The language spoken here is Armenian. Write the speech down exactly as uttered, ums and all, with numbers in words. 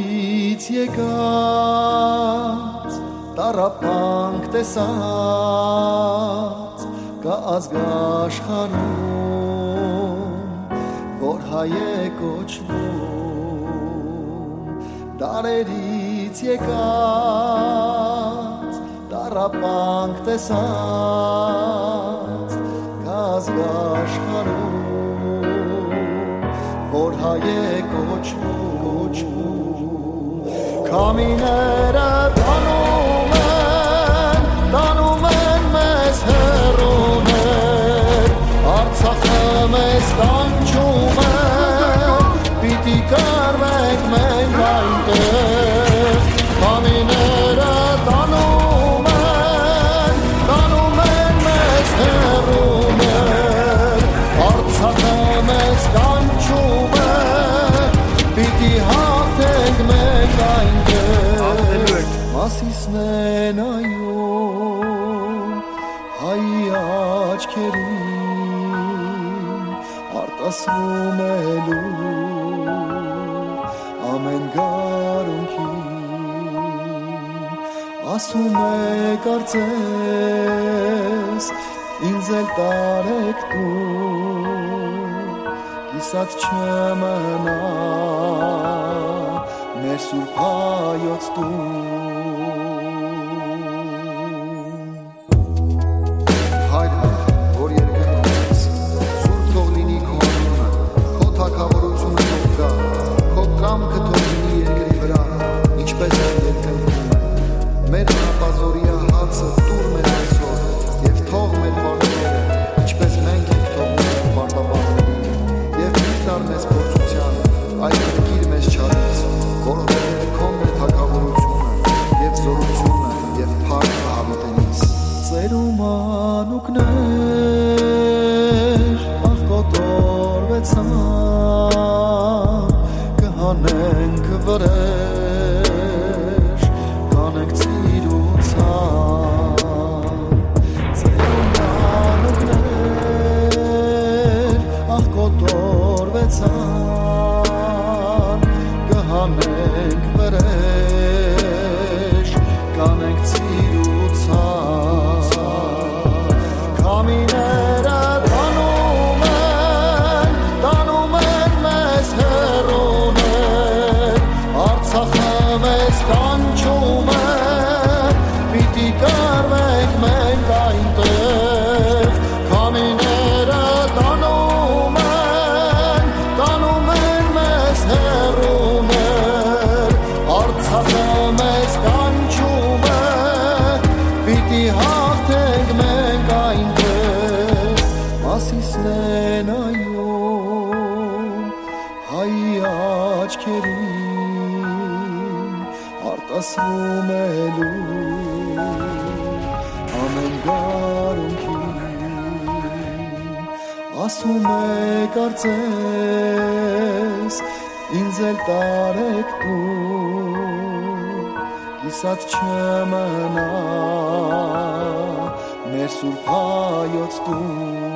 դարերից եկած տառապանք տեսած կա ազգաշխարհում որ հայ է կոչվում դարերից եկած տառապանք տեսած կա ազգաշխարհում որ հայ է կոչվում քամիները տանում են տանում են մեզ հեռուներ Արցախը մեզ կանչում է պիտի կռվենք մենք այնտեղ քամիները տանում են տանում են մեզ հեռուներ Արցախը մեզ կանչում է պիտի հաղթենք մենք այնտեղ Մասիսն են այում հայի աչքերին արտասվում է լուր ամեն գարունքին ասում է կարծես ինձ էլ տարեք դու կիսած չմնա մեր սուրբ հայոց տուն Հայր որ երկրում ես սուրբ թող լինի քո անունը քո թագավորությունը թող գա քո կամքը թող լինի երկրի վրա ինչպես այն երկնքում է մեր ապազորյա հացը տուր մեզ այսօր եւ թող մեր բարդերը ինչպես մենք ենք թողնում բարդաբաններին եւ մի տար մեզ փորձության այլ գիր մեզ չարից որովհետեւ քոնն է թագավորությունը եւ զորությունը եւ փառքը հավիտենից ծերում անուկներ աղկոտորվեցան կհանենք վրեժ կանենք ծիրուցան ծերում անուկներ աղկոտորվեցան կհանենք վրեժ կանենք ծիրուցան քամիները տանում են տանում են մեզ հեռուներ Արցախը մեզ կանչում է պիտի կռվենք մենք այնտեղ քամիները տանում են տանում են մեզ հեռուներ Արցախը մեզ կանչում է պիտի հաղթենք մենք այնտեղ Մասիսն են այում հայի աչքերին արտասվում է լուր ամեն գարունքին ասում է կարծես ինձ էլ տարեք դու կիսած չմնա մեր սուրբ հայոց տուն